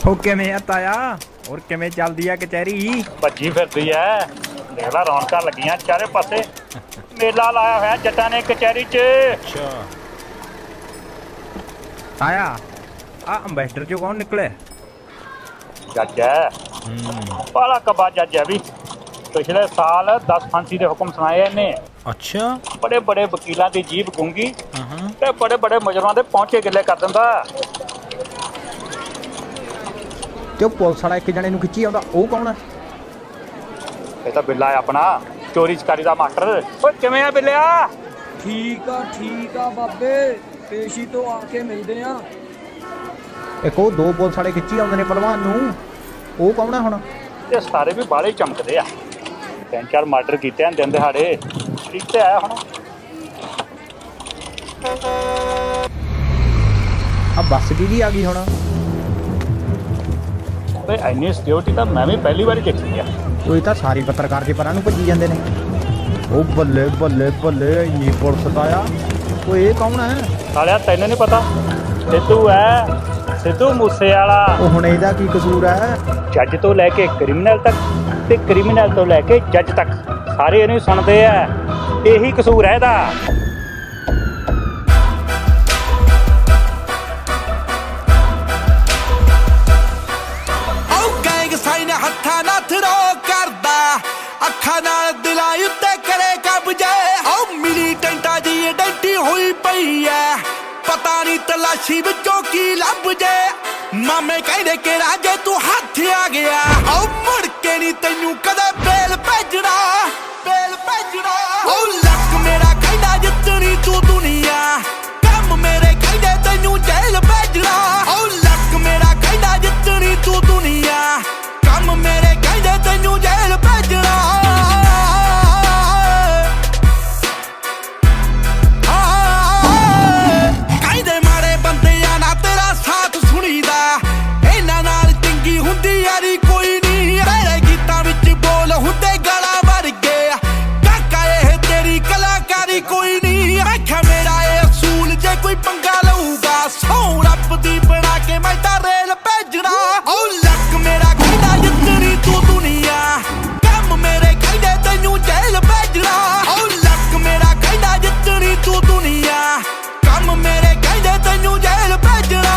ਉਹ ਕਿਵੇਂ ਆ ਤਾਇਆ? ਹੋਰ ਕਿਵੇਂ ਚੱਲਦੀ ਆ ਕਚਹਿਰੀ? ਭੱਜੀ ਫਿਰਦੀ ਐ, ਦੇਖ ਲਾ ਰੌਣਕਾਂ ਲੱਗੀਆਂ ਚਾਰੇ ਪਾਸੇ। ਮੇਲਾ ਲਾਇਆ ਹੋਇਆ ਜੱਟਾਂ ਨੇ ਕਚਹਿਰੀ 'ਚ। ਅੱਛਾ ਤਾਇਆ, ਆ ਅੰਬੈਸਡਰ ਚੋਂ ਕੌਣ ਨਿਕਲਿਆ? ਜੱਜ ਐ, ਬਾਲਾ ਕਬਾ ਜੱਜ ਐ ਵੀ। ਪਿਛਲੇ ਸਾਲ 10 ਫਾਂਸੀ ਦੇ ਹੁਕਮ ਸੁਣਾਏ ਇਹਨੇ। ਅੱਛਾ। ਬੜੇ ਬੜੇ ਵਕੀਲਾਂ ਦੀ ਜੀਭ ਗੂੰਗੀ ਤੇ ਬੜੇ ਬੜੇ ਮੁਜਰਮਾਂ ਦੇ ਪਹੁੰਚੇ ਗਿੱਲੇ ਕਰ ਦਿੰਦਾ। ਤੇ ਉਹ ਪੁਲਿਸ ਵਾਲਾ ਇੱਕ ਜਣੇ ਨੂੰ ਖਿੱਚੀ ਆਉਂਦਾ, ਉਹ ਕੌਣ ਹੈ? ਇਹ ਤਾਂ ਬਿੱਲਾ ਹੈ ਆਪਣਾ, ਚੋਰੀ ਚਕਾਰੀ ਦਾ ਮਾਸਟਰ। ਓਏ ਕਿਵੇਂ ਆ ਬਿੱਲਿਆ? ਠੀਕ ਆ ਬਾਬੇ, ਪੇਸ਼ੀ ਤੋਂ ਆ ਕੇ ਮਿਲਦੇ ਆ। ਇੱਕ ਉਹ ਦੋ ਪੁਲਿਸ ਵਾਲੇ ਖਿੱਚੀ ਆਉਂਦੇ ਨੇ ਪਹਿਲਵਾਨ ਨੂੰ, ਉਹ ਕੌਣ ਹੈ ਹੁਣ? ਇਹ ਸਾਰੇ ਵੀ ਬਾਲੇ ਚਮਕਦੇ ਆ। 3-4 ਮਰਡਰ ਕੀਤੇ ਹਨ ਦਿਨ ਦਿਹਾੜੇ। ਇੱਥੇ ਆਇਆ ਹੁਣ। ਆ ਬੱਸ ਕਿਹਦੀ ਆ ਗਈ ਹੁਣ? ਤੇ ਇੰਨੀ ਸਿਕਿਉਰਿਟੀ ਤਾਂ ਮੈਂ ਵੀ ਪਹਿਲੀ ਵਾਰੀ ਦੇਖੀ ਆ। ਉਹ ਤਾਂ ਸਾਰੇ ਪੱਤਰਕਾਰ ਦੇ ਪਰਾਂ ਨੂੰ ਭੱਜੀ ਜਾਂਦੇ ਨੇ। ਉਹ ਬੱਲੇ ਬੱਲੇ ਬੱਲੇ, ਇੰਨੀ ਪੁਲਿਸ ਦਾ ਆ। ਉਹ ਇਹ ਕੌਣ ਹੈ? ਸਾਲਿਆ ਤੈਨੂੰ ਨਹੀਂ ਪਤਾ? ਸਿੱਧੂ ਹੈ, ਸਿੱਧੂ ਮੂਸੇ ਵਾਲਾ। ਉਹ ਹੁਣ ਇਹਦਾ ਕੀ ਕਸੂਰ ਹੈ? ਜੱਜ ਤੋਂ ਲੈ ਕੇ ਕ੍ਰਿਮੀਨਲ ਤੱਕ ਤੇ ਕ੍ਰਿਮੀਨਲ ਤੋਂ ਲੈ ਕੇ ਜੱਜ ਤੱਕ ਸਾਰੇ ਇਹਨੂੰ ਸੁਣਦੇ ਆ। ਇਹੀ ਕਸੂਰ ਹੈ ਇਹਦਾ। ਹੱਥਾਂ ਨਾਲ ਥਰੋ ਕਰਦਾ, ਅੱਖਾਂ ਨਾਲ ਦਿਲਾਂ ਉੱਤੇ ਕਰੇ ਕਬਜੇ। ਉਹ ਮਿਲੀ ਟੈਂਟਾ ਦੀ ਡੈਂਟੀ ਹੋਈ ਪਈ ਐ, ਪਤਾ ਨਹੀਂ ਤਲਾਸ਼ੀ ਵਿੱਚੋਂ ਕੀ ਲੱਭ ਜੇ। ਮਾਮੇ ਕਹਿੰਦੇ ਕਿ ਰਾਜੇ ਤੂੰ ਹੱਥ ਆ ਗਿਆ, ਉਹ ਮੁੜ ਕੇ ਨਹੀਂ ਤੈਨੂੰ ਕਦੇ ਬੇਲ ਭੇਜਣਾ, ਬੇਲ ਭੇਜਣਾ। ਉਹ ਲੱਕ ਮੇਰਾ ਕਹਿੰਦਾ ਜਿੱਤਣੀ ਤੂੰ ਦੁਨੀਆ, ਕੰਮ ਮੇਰੇ ਕਹਿੰਦੇ ਤੈਨੂੰ ਜੇਲ੍ਹ ਭੇਜਣਾ। ਉਹ ਲੱਕ ਮੇਰਾ ਕਹਿੰਦਾ ਜਿੱਤਣੀ ਤੂੰ ਦੁਨੀਆ, ਕੰਮ ਮੇਰੇ ਕਹਿੰਦੇ ਤੈਨੂੰ ਜੇਲ੍ਹ ਭੇਜਣਾ। ਕਹਿੰਦੇ ਮਾੜੇ ਬੰਦਿਆਂ ਨਾਲ ਤੇਰਾ ਸਾਥ ਸੁਣੀਦਾ, ਇਹਨਾਂ ਨਾਲ ਚੰਗੀ ਹੁੰਦੀ ਯਾਰੀ ਕੋਈ ਨਹੀਂ। ਤੇਰੇ ਗੀਤਾਂ ਵਿੱਚ ਬੋਲ ਹੁੰਦੇ ਗਾਲਾਂ ਵਰਗੇ, ਕਾਕਾ ਇਹ ਤੇਰੀ ਕਲਾਕਾਰੀ ਕੋਈ ਨਹੀਂ। ਮੈਂ ਕਿਹਾ ਮੇਰਾ ਇਹ ਅਸੂਲ ਜੇ ਕੋਈ ਪੰਗਾ ਲਊਗਾ, ਸੌ ਰੱਬ ਦੀ ਬਣਾ ਕੇ ਮੈਂ ਤਾਂ ਰੇਲ ਭੇਜਣਾ। ਉਹ ਲੱਕ ਮੇਰਾ ਕਹਿੰਦਾ ਜਿੱਤਣੀ ਤੂੰ ਦੁਨੀਆ, ਕੰਮ ਮੇਰੇ ਕਹਿੰਦੇ ਤੈਨੂੰ ਜੇਲ੍ਹ ਭੇਜਣਾ। ਉਹ ਲੱਕ ਮੇਰਾ ਕਹਿੰਦਾ ਜਿੱਤਣੀ ਤੂੰ ਦੁਨੀਆ, ਕੰਮ ਮੇਰੇ ਕਹਿੰਦੇ ਤੈਨੂੰ ਜੇਲ੍ਹ ਭੇਜਣਾ।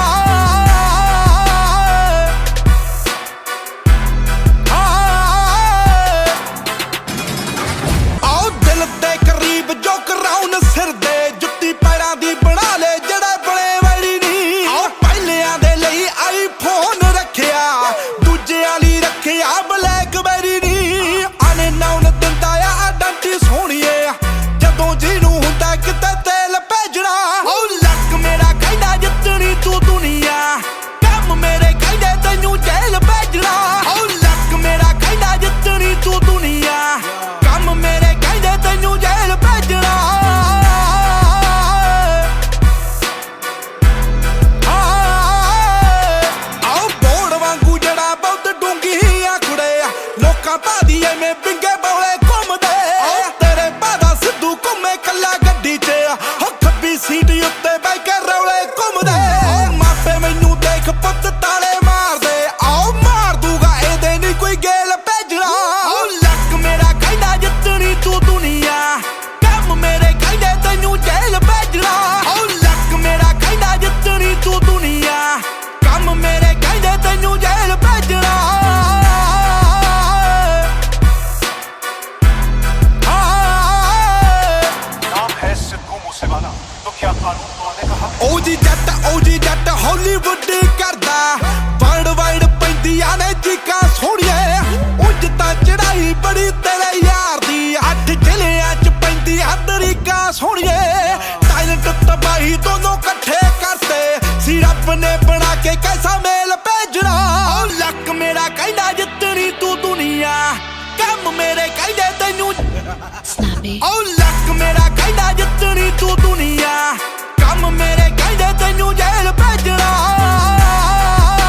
ਆਓ ਦਿਲ ਦੇ ਕਰੀਬ ਜੋ ਕਰਾਉਣ ਸਿਰ ਦੇ, ਜੁੱਤੀ ਪੈਰਾਂ ਦੀ ਬਣਾ ਲੈ ਜਿਹੜੇ ਬਣੇ ਵੜੀ ਨਹੀਂ। ਆਓ ਪਹਿਲਿਆਂ ਦੇ ਲਈ ਆਈਫੋਨ ਰੱਖਿਆ, ਦੂਜਿਆਂ ਲਈ ਰੱਖਿਆ ਬਲੈਕਬੈਰੀ ਨੀ। ਆਨੇ ਨਾਉਨ ਦਿੰਦਾ ਆ ਡੰਟੀ ਸੋਹਣੀਏ, ਜਦੋਂ ਜਿਹਨੂੰ ਹੁੰਦਾ ਕਿਤੇ ਤੇਲ ਭੇਜਣਾ। ਉਹ ਲੱਕ ਮੇਰਾ ਕਹਿੰਦਾ ਜਿੱਤਣੀ ਤੂੰ ਦੁਨੀਆ, ਕੰਮ ਮੇਰੇ ਕਹਿੰਦੇ ਤੈਨੂੰ ਜੇਲ੍ਹ ਭੇਜਣਾ। ਉਹ ਲੱਕ ਮੇਰਾ ਕਹਿੰਦਾ ਜਿੱਤਣੀ ਤੂੰ ਦੁਨੀਆ, ਕੰਮ ਮੇਰੇ ਕਹਿੰਦੇ ਤੈਨੂੰ ਜੇਲ੍ਹ ਭੇਜਣਾ। ਆਓ ਬੋੜ ਵਾਂਗੂ ਜਿਹੜਾ ਬਹੁਤ ਡੂੰਗੀ ਆ ਕੁੜੇ, ਲੋਕਾਂ ਭਾਦੀ ਐਵੇਂ ਪਿੰਗੇ ਬੌਲੇ ਘੁੰਮਦੇ। ਆਓ ਤੇਰੇ ਭਾਦਾ ਸਿੱਧੂ ਘੁੰਮੇ ਕੱਲਾ ਗੱਡੀ 'ਚ, ਹੋ ਖੱਬੀ ਸੀਟ ਉੱਤੇ ਬਹਿ ਕੇ ਰੌਲੇ ਘੁੰਮਦੇ। ਆਓ ਮਾਪੇ ਮੈਨੂੰ ਦੇਖ ਪੁੱਤ ਤਾਲੇ ਮਾਰਦੇ, ਆਓ ਮਾਰ ਦੂਗਾ ਇਹਦੇ ਨਹੀਂ ਕੋਈ ਗੇਲ ਭੇਜਣਾ। ਆਓ ਲੱਕ ਮੇਰਾ ਕਹਿੰਦਾ ਜਿੱਤਣੀ ਤੂੰ ਦੁਨੀਆ, ਕੰਮ ਮੇਰੇ ਕਹਿੰਦੇ ਤੈਨੂੰ ਜੇਲ੍ਹ ਭੇਜਣਾ। ਆਓ ਲੱਕ ਮੇਰਾ ਕਹਿੰਦਾ ਜਿੱਤਣੀ ਤੂੰ ਦੁਨੀਆ, ਕੰਮ ਮੇਰੇ ਕਹਿੰਦੇ ਤੈਨੂੰ ਜੇਲ੍ਹ ਭੇਜਣਾ। ਉਹ ਜੀ ਜੱਟ ਹਾਲੀਵੁੱਡ ਕਰਦਾ, ਵਰਲਡ ਵਾਈਡ ਪੈਂਦੀਆਂ ਨੇ ਚੀਕਾਂ ਸੋਹਣੀਏ। ਉਂਝ ਤਾਂ ਚੜਾਈ ਬੜੀ ਤੇਰੇ ਯਾਰ ਦੀ, 8 ਜ਼ਿਲ੍ਹਿਆਂ 'ਚ ਪੈਂਦੀਆਂ ਤਰੀਕਾਂ ਸੋਹਣੀਏ। ਟੈਲੈਂਟ ਤਬਾਹੀ ਦੋਨੋਂ ਇਕੱਠੇ ਕਰਤੇ ਸੀ ਰੱਬ ਨੇ ਬਣਾ ਕੇ, ਕੈਸਾ ਮੇਲ ਭੇਜਣਾ। ਉਹ ਲੱਕ ਮੇਰਾ ਕਹਿੰਦਾ ਜਿੱਤਣੀ ਤੂੰ ਦੁਨੀਆ, ਕੰਮ ਮੇਰੇ ਕਹਿੰਦੇ ਤੈਨੂੰ। ਉਹ ਲੱਕ ਮੇਰਾ ਕਹਿੰਦਾ ਜਿੱਤਣੀ ਤੂੰ ਦੁਨੀਆ, ਕੰਮ ਮੇਰੇ ਕਹਿੰਦੇ ਤੈਨੂੰ ਜੇਲ੍ਹ ਭੇਜਣਾ।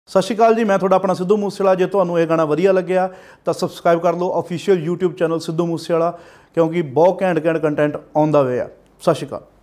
ਸਤਿ ਸ਼੍ਰੀ ਅਕਾਲ ਜੀ, ਮੈਂ ਤੁਹਾਡਾ ਆਪਣਾ ਸਿੱਧੂ ਮੂਸੇਵਾਲਾ। ਜੇ ਤੁਹਾਨੂੰ ਇਹ ਗਾਣਾ ਵਧੀਆ ਲੱਗਿਆ ਤਾਂ ਸਬਸਕ੍ਰਾਈਬ ਕਰ ਲਓ official YouTube channel Sidhu Moosewala, ਕਿਉਂਕਿ ਬਹੁਤ ਘੈਂਟ ਕੰਟੈਂਟ ਆਉਂਦਾ ਵੇ ਆ। ਸਤਿ ਸ਼੍ਰੀ ਅਕਾਲ।